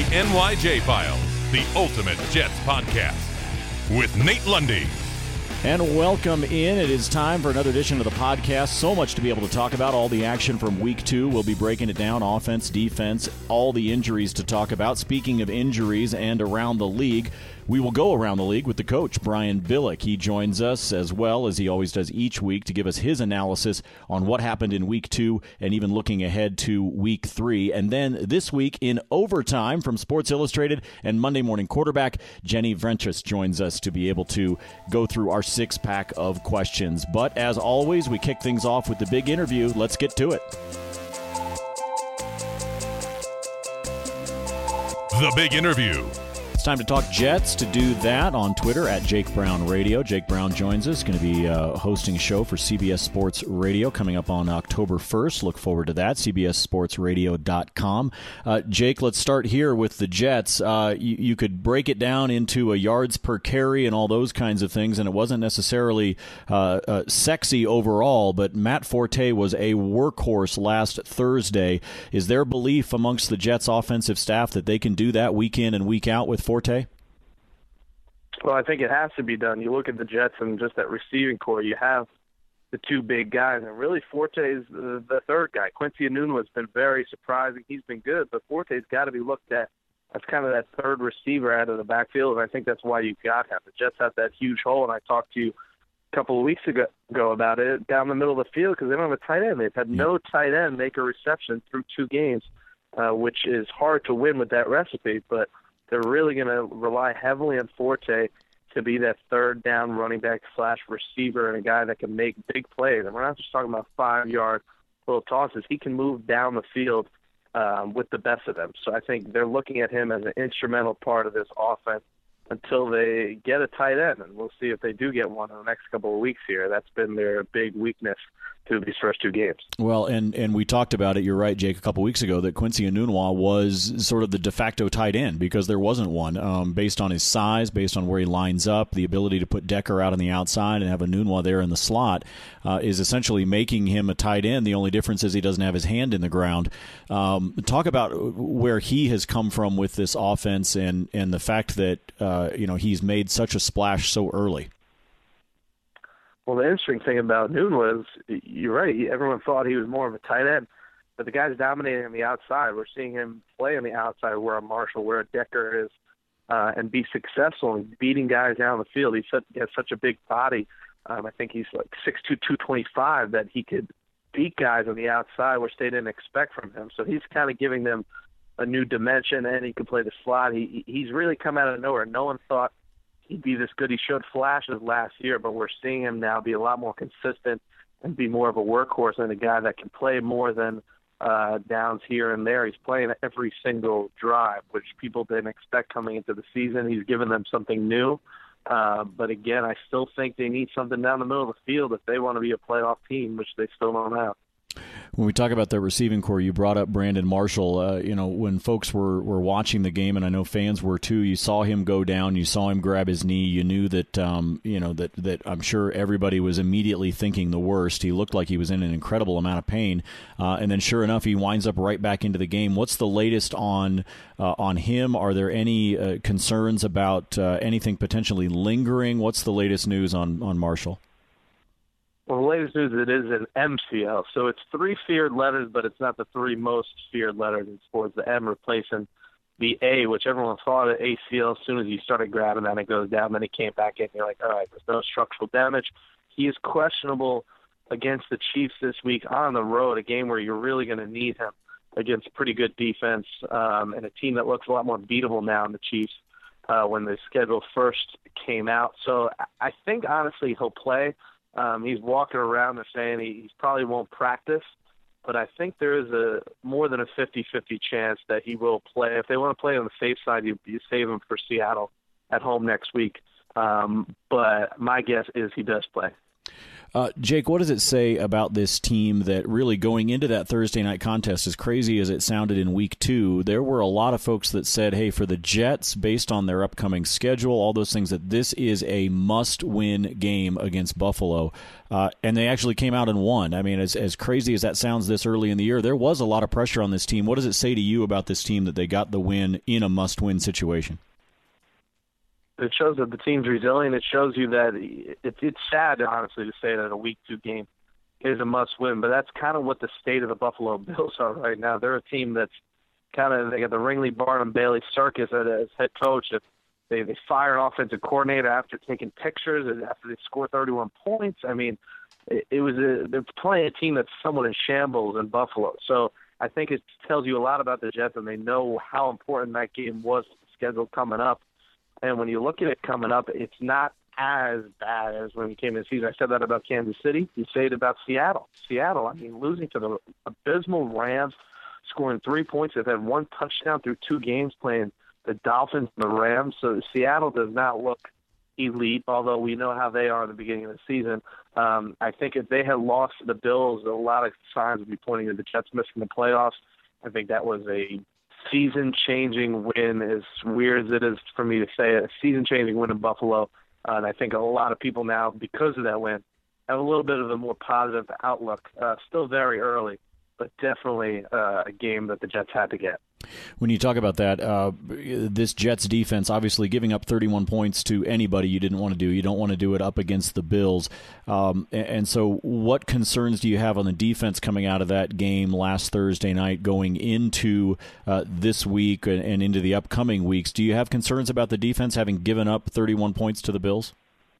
The NYJ File, the ultimate Jets podcast with Nate Lundy. And welcome in. It is time for another edition of the podcast. So much to be able to talk about. All the action from week 2. We'll be breaking it down. Offense, defense, all the injuries to talk about. Speaking of injuries and around the league, we will go around the league with the coach, Brian Billick. He joins us as well as he always does each week to give us his analysis on what happened in week 2 and even looking ahead to week 3. And then this week in overtime from Sports Illustrated and Monday Morning Quarterback, Jenny Vrentas joins us to be able to go through our 6-pack of questions. But as always, we kick things off with the big interview. Let's get to it. The big interview. It's time to talk Jets. To do that on Twitter at Jake Brown Radio. Jake Brown joins us, going to be hosting a show for CBS Sports Radio coming up on October 1st. Look forward to that, cbssportsradio.com. Jake, let's start here with the Jets. You could break it down into a yards per carry and all those kinds of things, and it wasn't necessarily sexy overall, but Matt Forte was a workhorse last Thursday. Is there belief amongst the Jets offensive staff that they can do that week in and week out with Forte? Well, I think it has to be done. You look at the Jets and just that receiving core, you have the two big guys, and really Forte is the third guy. Quincy Enunwa has been very surprising. He's been good, but Forte's got to be looked at as kind of that third receiver out of the backfield, and I think that's why you got him. The Jets have that huge hole, and I talked to you a couple of weeks ago about it down the middle of the field because they don't have a tight end. They've had no tight end make a reception through 2 games, which is hard to win with that recipe, but they're really going to rely heavily on Forte to be that third down running back / receiver and a guy that can make big plays. And we're not just talking about 5-yard little tosses. He can move down the field with the best of them. So I think they're looking at him as an instrumental part of this offense until they get a tight end. And we'll see if they do get one in the next couple of weeks here. That's been their big weakness through these first 2 games. Well, and we talked about it, you're right, Jake, a couple weeks ago, that Quincy Enunwa was sort of the de facto tight end because there wasn't one based on his size, based on where he lines up, the ability to put Decker out on the outside and have Enunwa there in the slot is essentially making him a tight end. The only difference is he doesn't have his hand in the ground. Talk about where he has come from with this offense and the fact that he's made such a splash so early. Well, the interesting thing about Noon was, you're right, everyone thought he was more of a tight end, but the guy's dominating on the outside. We're seeing him play on the outside where a Marshall, where a Decker is, and be successful in beating guys down the field. He has such a big body. I think he's like 6'2", 225, that he could beat guys on the outside, which they didn't expect from him. So he's kind of giving them a new dimension, and he can play the slot. He's really come out of nowhere. No one thought he'd be this good. He showed flashes last year, but we're seeing him now be a lot more consistent and be more of a workhorse and a guy that can play more than downs here and there. He's playing every single drive, which people didn't expect coming into the season. He's given them something new. But again, I still think they need something down the middle of the field if they want to be a playoff team, which they still don't have. When we talk about the receiving core, you brought up Brandon Marshall. When folks were watching the game, and I know fans were too, you saw him go down, you saw him grab his knee, you knew that that I'm sure everybody was immediately thinking the worst. He looked like he was in an incredible amount of pain, and then sure enough, he winds up right back into the game. What's the latest on him? Are there any concerns about anything potentially lingering? What's the latest news on Marshall? Well, the latest news, it is an MCL. So it's 3 feared letters, but it's not the 3 most feared letters in sports. The M replacing the A, which everyone thought of ACL. As soon as you started grabbing that, it goes down. Then it came back in. You're like, all right, there's no structural damage. He is questionable against the Chiefs this week on the road, a game where you're really going to need him against a pretty good defense and a team that looks a lot more beatable now in the Chiefs when the schedule first came out. So I think, honestly, he'll play. He's walking around and saying he probably won't practice, but I think there is more than a 50-50 chance that he will play. If they want to play on the safe side, you save him for Seattle at home next week. But my guess is he does play. Jake, what does it say about this team that really going into that Thursday night contest, as crazy as it sounded in week 2, there were a lot of folks that said, hey, for the Jets, based on their upcoming schedule, all those things, that this is a must-win game against Buffalo. And they actually came out and won. I mean, as crazy as that sounds this early in the year, there was a lot of pressure on this team. What does it say to you about this team that they got the win in a must-win situation? It shows that the team's resilient. It shows you that it's sad, honestly, to say that a Week 2 game is a must-win, but that's kind of what the state of the Buffalo Bills are right now. They're a team that's they got the Ringley, Barnum, Bailey circus as head coach. They fire an offensive coordinator after taking pictures and after they score 31 points. I mean, they're playing a team that's somewhat in shambles in Buffalo. So I think it tells you a lot about the Jets, and they know how important that game was scheduled coming up. And when you look at it coming up, it's not as bad as when we came in the season. I said that about Kansas City. You say it about Seattle. Seattle, I mean, losing to the abysmal Rams, scoring 3 points. They've had 1 touchdown through 2 games playing the Dolphins and the Rams. So Seattle does not look elite, although we know how they are at the beginning of the season. I think if they had lost to the Bills, a lot of signs would be pointing to the Jets missing the playoffs. I think that was a season-changing win, as weird as it is for me to say it, a season-changing win in Buffalo. And I think a lot of people now, because of that win, have a little bit of a more positive outlook. Still very early, but definitely a game that the Jets had to get. When you talk about that, this Jets defense, obviously giving up 31 points to anybody you didn't want to do. You don't want to do it up against the Bills. And so what concerns do you have on the defense coming out of that game last Thursday night going into this week and into the upcoming weeks? Do you have concerns about the defense having given up 31 points to the Bills?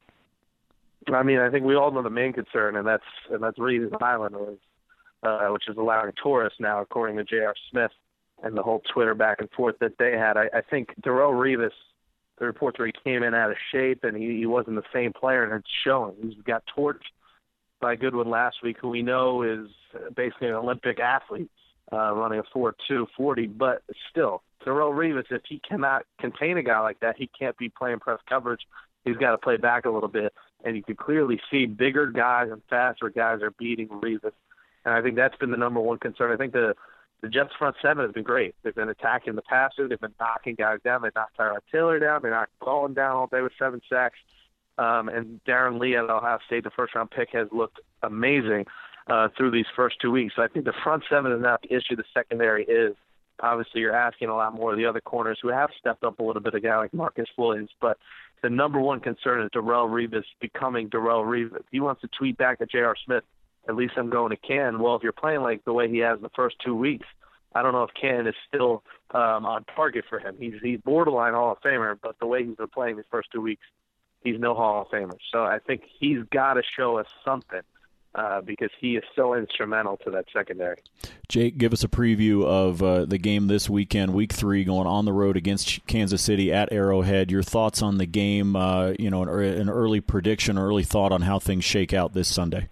I mean, I think we all know the main concern, and that's Reeves Island, which is allowing tourists now, according to J.R. Smith, and the whole Twitter back and forth that they had. I think Darrelle Revis, the reports where he came in out of shape and he wasn't the same player, and it's showing. He's got torched by Goodwin last week, who we know is basically an Olympic athlete, running a 4.2 40. But still, Darrelle Revis, if he cannot contain a guy like that, he can't be playing press coverage. He's got to play back a little bit. And you can clearly see bigger guys and faster guys are beating Revis. And I think that's been the number one concern. I think the Jets' front seven has been great. They've been attacking the passer. They've been knocking guys down. They knocked Tyrod Taylor down. They knocked Baldwin down all day with 7 sacks. And Darren Lee at Ohio State, the first-round pick, has looked amazing through these first 2 weeks. So I think the front seven is not the issue. The secondary is. Obviously, you're asking a lot more of the other corners who have stepped up a little bit, a guy like Marcus Williams. But the number one concern is Darrelle Revis becoming Darrelle Revis. He wants to tweet back at J.R. Smith, at least I'm going to Ken. Well, if you're playing like the way he has the first 2 weeks, I don't know if Ken is still on target for him. He's borderline Hall of Famer, but the way he's been playing these first 2 weeks, he's no Hall of Famer. So I think he's got to show us something because he is so instrumental to that secondary. Jake, give us a preview of the game this weekend, Week 3, going on the road against Kansas City at Arrowhead. Your thoughts on the game, an early prediction, early thought on how things shake out this Sunday.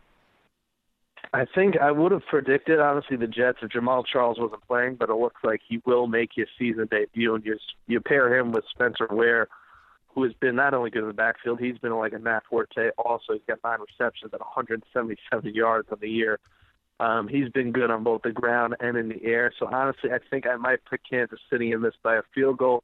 I think I would have predicted, honestly, the Jets if Jamal Charles wasn't playing, but it looks like he will make his season debut. And you pair him with Spencer Ware, who has been not only good in the backfield, he's been like a Matt Forte also. He's got 9 receptions at 177 yards on the year. He's been good on both the ground and in the air. So, honestly, I think I might pick Kansas City in this by a field goal.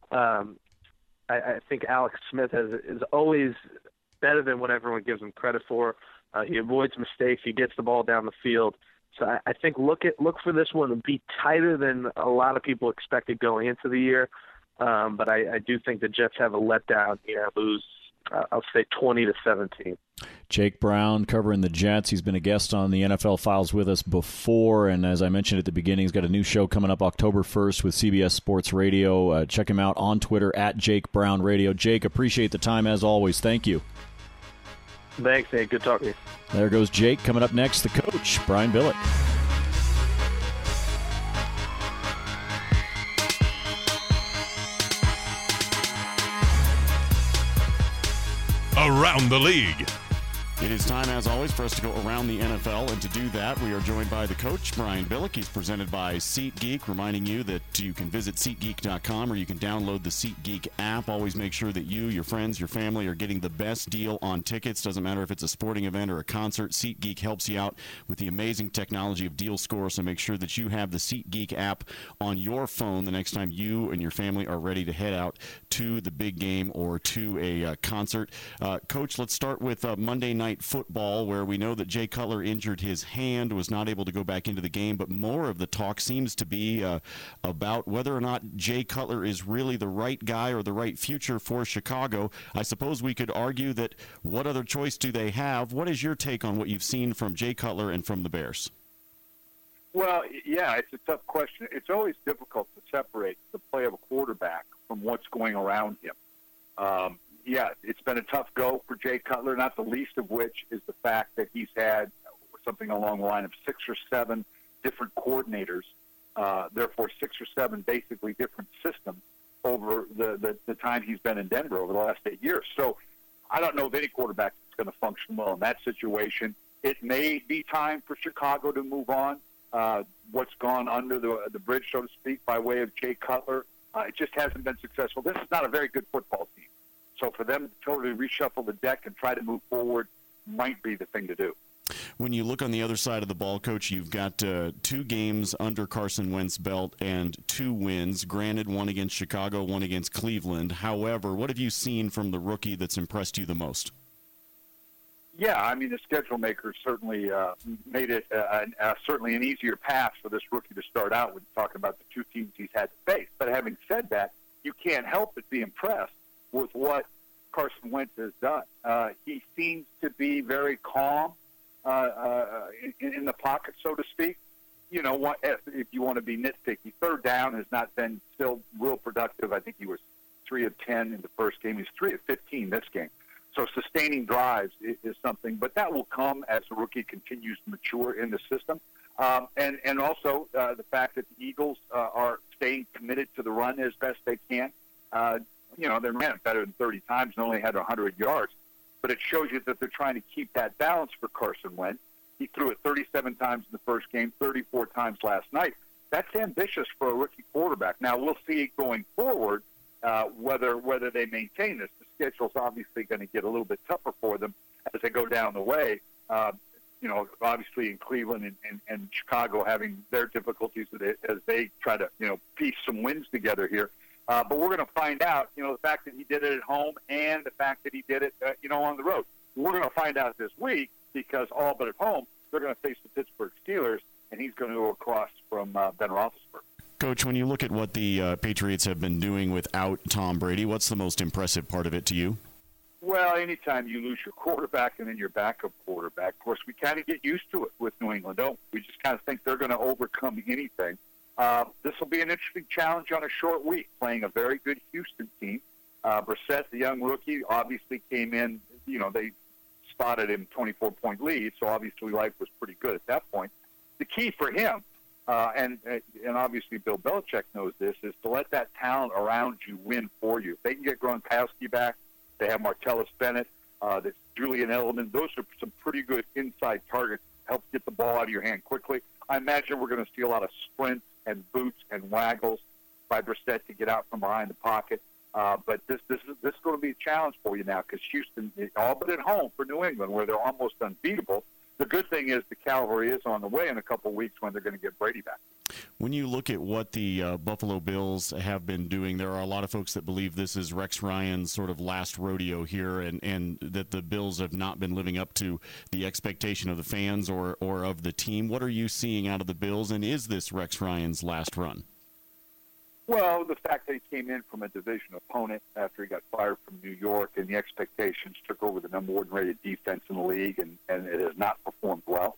I think Alex Smith is always better than what everyone gives him credit for. He avoids mistakes. He gets the ball down the field. So I think look for this one to be tighter than a lot of people expected going into the year. But I do think the Jets have a letdown here, lose, I'll say 20-17. Jake Brown covering the Jets. He's been a guest on the NFL Files with us before, and as I mentioned at the beginning, he's got a new show coming up October 1st with CBS Sports Radio. Check him out on Twitter at Jake Brown Radio. Jake, appreciate the time as always. Thank you. Thanks, Nate. Good talking to you. There goes Jake. Coming up next, the coach, Brian Billick. Around the League. It is time, as always, for us to go around the NFL, and to do that, we are joined by the coach, Brian Billick. He's presented by SeatGeek, reminding you that you can visit SeatGeek.com or you can download the SeatGeek app. Always make sure that you, your friends, your family are getting the best deal on tickets. Doesn't matter if it's a sporting event or a concert, SeatGeek helps you out with the amazing technology of Deal Score, so make sure that you have the SeatGeek app on your phone the next time you and your family are ready to head out to the big game or to a concert. Coach, let's start with Monday Night Football, where we know that Jay Cutler injured his hand, was not able to go back into the game, but more of the talk seems to be about whether or not Jay Cutler is really the right guy or the right future for Chicago. I suppose we could argue that what other choice do they have? What is your take on what you've seen from Jay Cutler and from the Bears? Well, yeah, it's a tough question. It's always difficult to separate the play of a quarterback from what's going around him. Yeah, it's been a tough go for Jay Cutler, not the least of which is the fact that he's had something along the line of 6 or 7 different coordinators, therefore 6 or 7 basically different systems over the time he's been in Denver over the last 8 years. So I don't know of any quarterback that's going to function well in that situation. It may be time for Chicago to move on. What's gone under the bridge, so to speak, by way of Jay Cutler, it just hasn't been successful. This is not a very good football team. So for them to totally reshuffle the deck and try to move forward might be the thing to do. When you look on the other side of the ball, Coach, you've got 2 games under Carson Wentz's belt and 2 wins. Granted, one against Chicago, one against Cleveland. However, what have you seen from the rookie that's impressed you the most? Yeah, I mean, the schedule makers certainly made it certainly an easier path for this rookie to start out when talking about the 2 teams he's had to face. But having said that, you can't help but be impressed with what Carson Wentz has done. He seems to be very calm in the pocket, so to speak. You know, what, if you want to be nitpicky, third down has not been still real productive. I think he was 3 of 10 in the first game. He's 3 of 15 this game. So sustaining drives is something, but that will come as the rookie continues to mature in the system. And also the fact that the Eagles are staying committed to the run as best they can. You know, they ran it better than 30 times and only had 100 yards. But it shows you that they're trying to keep that balance for Carson Wentz. He threw it 37 times in the first game, 34 times last night. That's ambitious for a rookie quarterback. Now, we'll see going forward whether they maintain this. The schedule's obviously going to get a little bit tougher for them as they go down the way. You know, obviously in Cleveland and Chicago having their difficulties as they try to, you know, piece some wins together here. But we're going to find out, you know, the fact that he did it at home and the fact that he did it, you know, on the road. We're going to find out this week because all but at home, they're going to face the Pittsburgh Steelers, and he's going to go across from Ben Roethlisberger. Coach, when you look at what the Patriots have been doing without Tom Brady, what's the most impressive part of it to you? Well, anytime you lose your quarterback and then your backup quarterback, of course, we kind of get used to it with New England, don't we? We just kind of think they're going to overcome anything. This will be an interesting challenge on a short week, playing a very good Houston team. Brissett, the young rookie, obviously came in, you know, they spotted him 24-point lead, so obviously life was pretty good at that point. The key for him, and obviously Bill Belichick knows this, is to let that talent around you win for you. If they can get Gronkowski back, they have Martellus Bennett, that's Julian Edelman. Those are some pretty good inside targets to help get the ball out of your hand quickly. I imagine we're going to see a lot of sprints and boots and waggles by Brissett to get out from behind the pocket. But this is going to be a challenge for you now because Houston, all but at home for New England, where they're almost unbeatable. The good thing is the cavalry is on the way in a couple of weeks when they're going to get Brady back. When you look at what the Buffalo Bills have been doing, there are a lot of folks that believe this is Rex Ryan's sort of last rodeo here and that the Bills have not been living up to the expectation of the fans or of the team. What are you seeing out of the Bills, and is this Rex Ryan's last run? Well, the fact that he came in from a division opponent after he got fired from New York and the expectations took over the number 1 rated defense in the league and it has not performed well.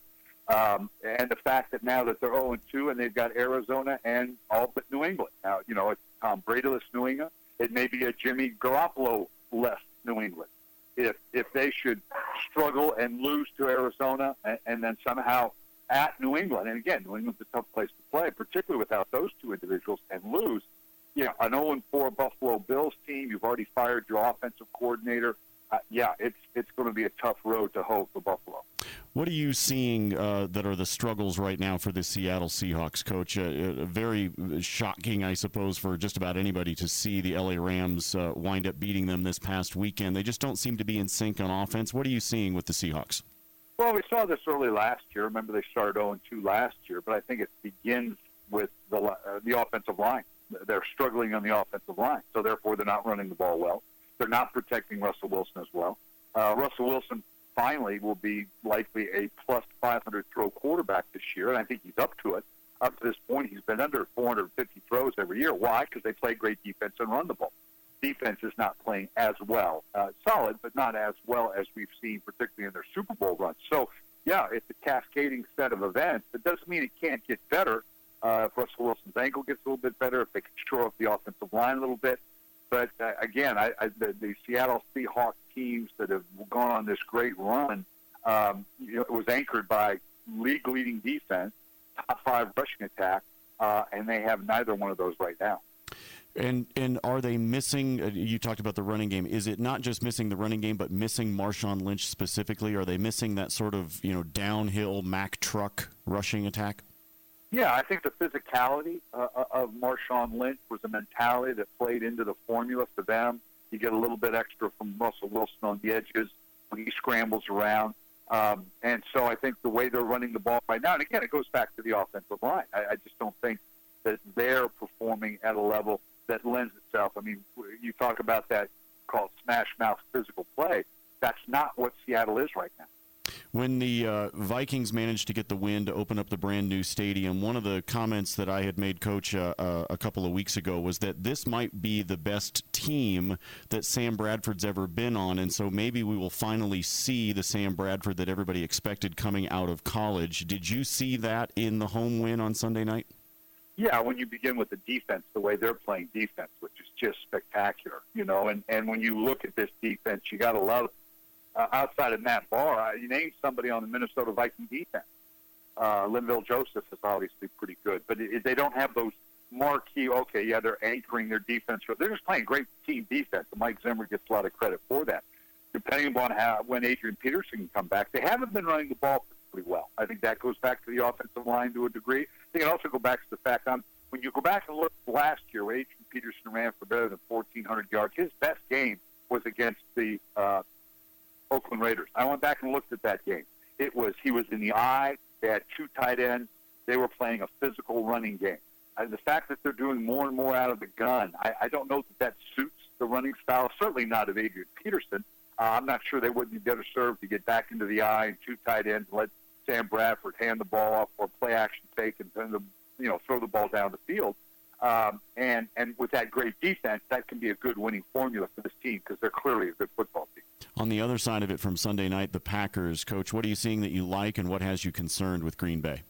And the fact that now that they're 0-2 and they've got Arizona and all but New England. Now, you know, it's Tom Brady-less New England. It may be a Jimmy Garoppolo-less New England. If they should struggle and lose to Arizona and then somehow at New England, and again, New England's a tough place to play, particularly without those two individuals, and lose, you know, an 0-4 Buffalo Bills team, you've already fired your offensive coordinator, it's going to be a tough road to hoe for Buffalo. What are you seeing that are the struggles right now for the Seattle Seahawks, Coach? Very shocking, I suppose, for just about anybody to see the LA Rams wind up beating them this past weekend. They just don't seem to be in sync on offense. What are you seeing with the Seahawks? Well, we saw this early last year. Remember, they started 0-2 last year, but I think it begins with the offensive line. They're struggling on the offensive line, so therefore they're not running the ball well. They're not protecting Russell Wilson as well. Russell Wilson finally will be likely a plus 500 throw quarterback this year, and I think he's up to it. Up to this point, he's been under 450 throws every year. Why? Because they play great defense and run the ball. Defense is not playing as well. Solid, but not as well as we've seen, particularly in their Super Bowl runs. So, yeah, it's a cascading set of events. It doesn't mean it can't get better. If Russell Wilson's ankle gets a little bit better, if they can shore up the offensive line a little bit. But, again, the Seattle Seahawks teams that have gone on this great run, it was anchored by league-leading defense, top 5 rushing attack, and they have neither one of those right now. And are they missing, you talked about the running game, is it not just missing the running game, but missing Marshawn Lynch specifically? Are they missing that sort of, downhill Mack truck rushing attack? Yeah, I think the physicality of Marshawn Lynch was a mentality that played into the formula for them. You get a little bit extra from Russell Wilson on the edges when he scrambles around. And so I think the way they're running the ball right now, and again, it goes back to the offensive line. I just don't think that they're performing at a level that lends itself. I mean, you talk about that called smash mouth physical play. That's not what Seattle is right now. When the Vikings managed to get the win to open up the brand new stadium, one of the comments that I had made, Coach, a couple of weeks ago was that this might be the best team that Sam Bradford's ever been on, and so maybe we will finally see the Sam Bradford that everybody expected coming out of college. Did you see that in the home win on Sunday night? Yeah, when you begin with the defense, the way they're playing defense, which is just spectacular, and when you look at this defense, you got to love it. Outside of Matt Barr, you name somebody on the Minnesota Viking defense. Linville Joseph is obviously pretty good, but they don't have those marquee, they're anchoring their defense. They're just playing great team defense, and Mike Zimmer gets a lot of credit for that. Depending upon when Adrian Peterson can come back, they haven't been running the ball pretty well. I think that goes back to the offensive line to a degree. I think it also goes back to the fact when you go back and look last year, where Adrian Peterson ran for better than 1,400 yards, his best game was against the Oakland Raiders. I went back and looked at that game. He was in the eye. They had 2 tight ends. They were playing a physical running game. The fact that they're doing more and more out of the gun, I don't know that suits the running style, certainly not of Adrian Peterson. I'm not sure they wouldn't be better served to get back into the eye and 2 tight ends and let Sam Bradford hand the ball off or play action fake and throw the ball down the field. And with that great defense, that can be a good winning formula for this team because they're clearly a good football team. On the other side of it from Sunday night, the Packers, Coach, what are you seeing that you like and what has you concerned with Green Bay?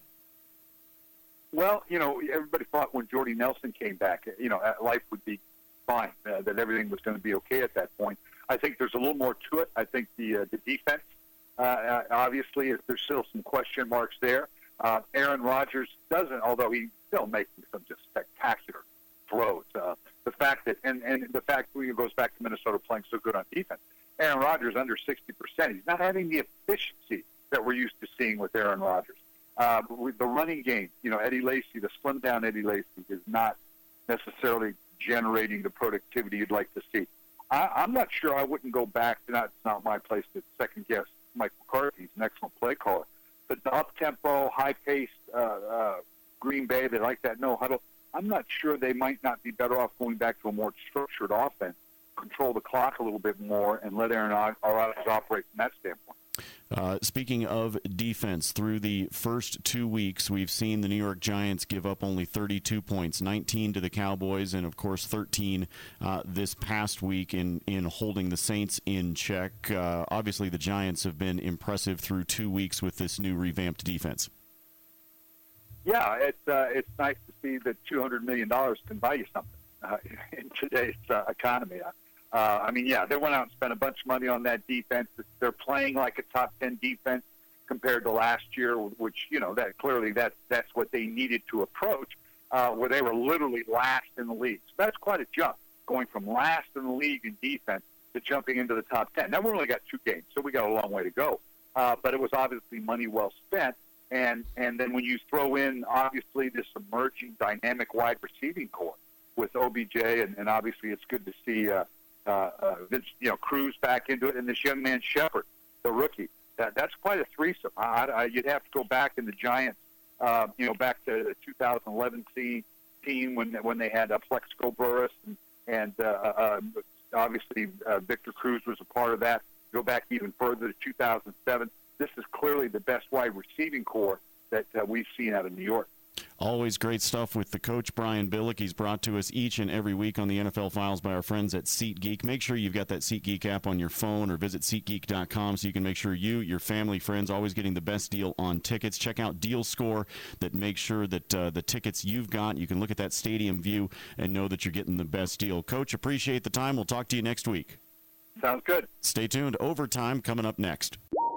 Well, everybody thought when Jordy Nelson came back, life would be fine, that everything was going to be okay at that point. I think there's a little more to it. I think the defense, obviously, there's still some question marks there. Aaron Rodgers doesn't, although he's still making some just spectacular throws. The fact that, and the fact that it goes back to Minnesota playing so good on defense. Aaron Rodgers under 60%. He's not having the efficiency that we're used to seeing with Aaron Rodgers. With the running game, Eddie Lacy, the slim down Eddie Lacy, is not necessarily generating the productivity you'd like to see. I'm not sure. I wouldn't go back. It's not my place to second guess Mike McCarthy. He's an excellent play caller. But the up-tempo, high-paced Green Bay, they like that no-huddle. I'm not sure they might not be better off going back to a more structured offense, control the clock a little bit more, and let Aaron Rodgers operate from that standpoint. Speaking of defense, through the first 2 weeks, we've seen the New York Giants give up only 32 points, 19 to the Cowboys, and, of course, 13 this past week in holding the Saints in check. Obviously, the Giants have been impressive through 2 weeks with this new revamped defense. Yeah, it's nice to see that $200 million can buy you something in today's economy. They went out and spent a bunch of money on that defense. They're playing like a top 10 defense compared to last year, which, that clearly that's what they needed to approach, where they were literally last in the league. So that's quite a jump, going from last in the league in defense to jumping into the top 10. Now, we only got 2 games, so we got a long way to go. But it was obviously money well spent. And then when you throw in, obviously, this emerging dynamic wide receiving core with OBJ, and obviously it's good to see Cruz back into it, and this young man Shepard, the rookie. That's quite a threesome. You'd have to go back in the Giants, back to the 2011 team when they had Plexico Burress, and obviously Victor Cruz was a part of that. Go back even further to 2007. This is clearly the best wide receiving core that we've seen out of New York. Always great stuff with the coach, Brian Billick. He's brought to us each and every week on the NFL Files by our friends at SeatGeek. Make sure you've got that SeatGeek app on your phone or visit SeatGeek.com so you can make sure you, your family, friends, always getting the best deal on tickets. Check out Deal Score that makes sure that the tickets you've got, you can look at that stadium view and know that you're getting the best deal. Coach, appreciate the time. We'll talk to you next week. Sounds good. Stay tuned. Overtime coming up next.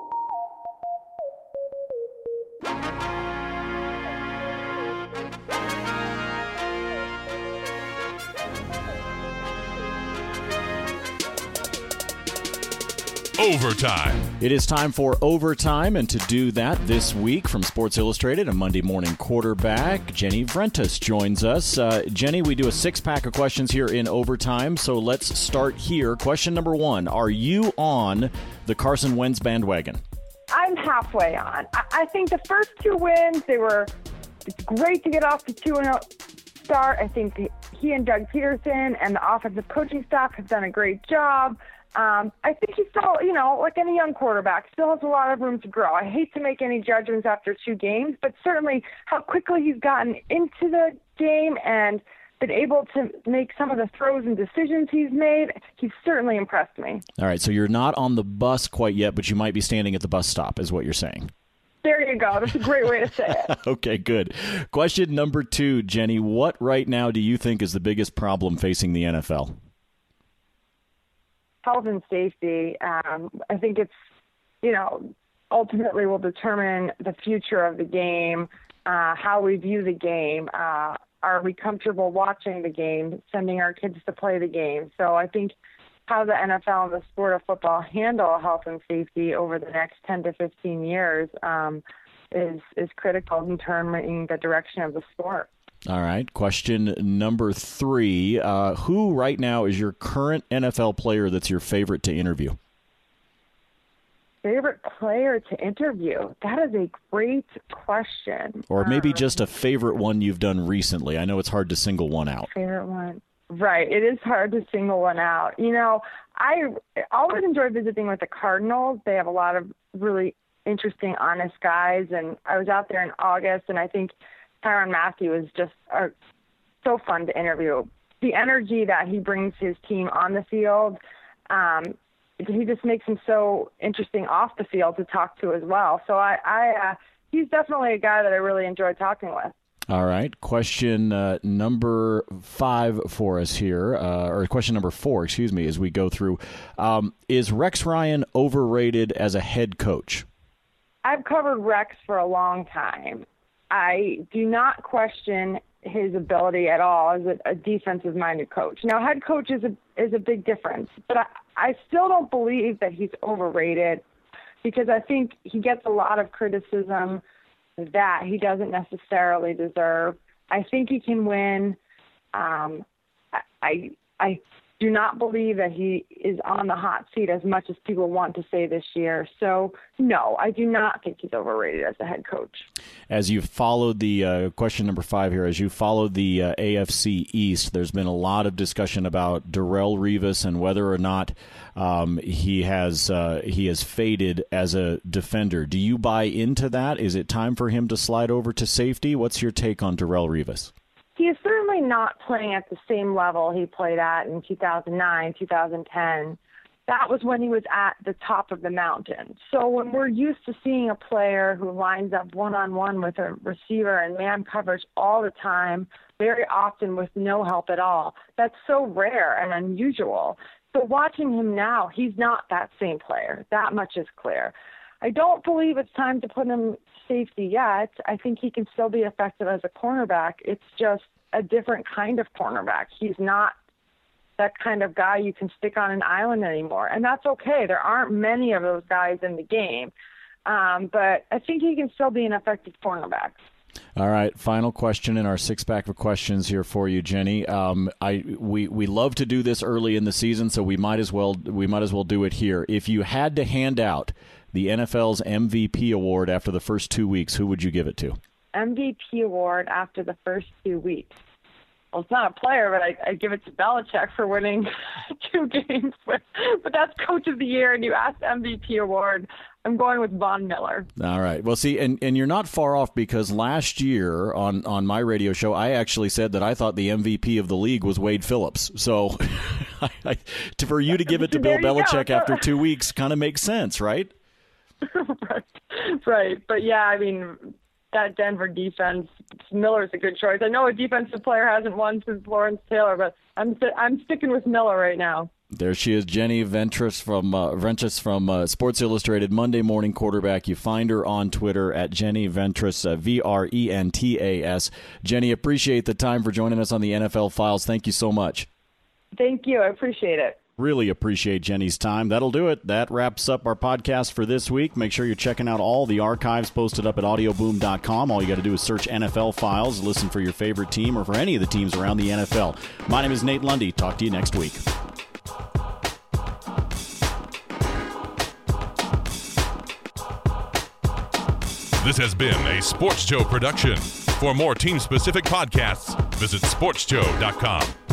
Overtime. It is time for Overtime, and to do that this week from Sports Illustrated, a Monday morning quarterback, Jenny Vrentas joins us. Jenny, we do a 6-pack of questions here in Overtime, so let's start here. Question number 1, are you on the Carson Wentz bandwagon? I'm halfway on. I think the first 2 wins, it's great to get off the 2-0 start. I think he and Doug Peterson and the offensive coaching staff have done a great job. I think he still, like any young quarterback, still has a lot of room to grow. I hate to make any judgments after 2 games, but certainly how quickly he's gotten into the game and been able to make some of the throws and decisions he's made, he's certainly impressed me. All right, so you're not on the bus quite yet, but you might be standing at the bus stop, is what you're saying. There you go. That's a great way to say it. Okay, good. Question number 2, Jenny, what right now do you think is the biggest problem facing the NFL? Health and safety. I think it's, ultimately will determine the future of the game, how we view the game. Are we comfortable watching the game, sending our kids to play the game? So I think how the NFL and the sport of football handle health and safety over the next 10 to 15 years is critical in determining the direction of the sport. All right. Question number 3. Who right now is your current NFL player that's your favorite to interview? Favorite player to interview? That is a great question. Or maybe just a favorite one you've done recently. I know it's hard to single one out. Favorite one. Right. It is hard to single one out. I always enjoy visiting with the Cardinals. They have a lot of really interesting, honest guys. And I was out there in August, and I think Tyrann Mathieu is just so fun to interview. The energy that he brings his team on the field, he just makes him so interesting off the field to talk to as well. So he's definitely a guy that I really enjoy talking with. All right. Question number 5 for us here, or question number 4, excuse me, as we go through. Is Rex Ryan overrated as a head coach? I've covered Rex for a long time. I do not question his ability at all as a defensive-minded coach. Now, head coach is a big difference, but I still don't believe that he's overrated because I think he gets a lot of criticism that he doesn't necessarily deserve. I think he can win. I do not believe that he is on the hot seat as much as people want to say this year. So, no, I do not think he's overrated as a head coach. As you've followed the question number 5 here, as you followed the AFC East, there's been a lot of discussion about Darrelle Revis and whether or not he has faded as a defender. Do you buy into that? Is it time for him to slide over to safety? What's your take on Darrelle Revis? He is certainly not playing at the same level he played at in 2009, 2010. That was when he was at the top of the mountain. So when we're used to seeing a player who lines up one-on-one with a receiver and man coverage all the time, very often with no help at all, that's so rare and unusual. So watching him now, he's not that same player. That much is clear. I don't believe it's time to put him safety yet. I think he can still be effective as a cornerback. It's just a different kind of cornerback. He's not that kind of guy you can stick on an island anymore. And that's okay. There aren't many of those guys in the game. But I think he can still be an effective cornerback. All right, final question in our six-pack of questions here for you, Jenny. We love to do this early in the season, so we might as well do it here. If you had to hand out the NFL's MVP award after the first 2 weeks, who would you give it to? MVP award after the first 2 weeks. Well, it's not a player, but I give it to Belichick for winning 2 games. But that's Coach of the Year, and you asked MVP award. I'm going with Von Miller. All right. Well, see, and you're not far off, because last year on my radio show, I actually said that I thought the MVP of the league was Wade Phillips. So for you to give it to Bill Belichick after 2 weeks kind of makes sense, right? Right. But, yeah, I mean, that Denver defense, Miller's a good choice. I know a defensive player hasn't won since Lawrence Taylor, but I'm sticking with Miller right now. There she is, Jenny Ventris from Sports Illustrated, Monday Morning Quarterback. You find her on Twitter at Jenny Ventris, Vrentas. Jenny, appreciate the time for joining us on the NFL Files. Thank you so much. Thank you. I appreciate it. Really appreciate Jenny's time. That'll do it. That wraps up our podcast for this week. Make sure you're checking out all the archives posted up at audioboom.com. All you got to do is search NFL Files, listen for your favorite team or for any of the teams around the NFL. My name is Nate Lundy. Talk to you next week. This has been a Sports Show production. For more team-specific podcasts, visit sportsjoe.com.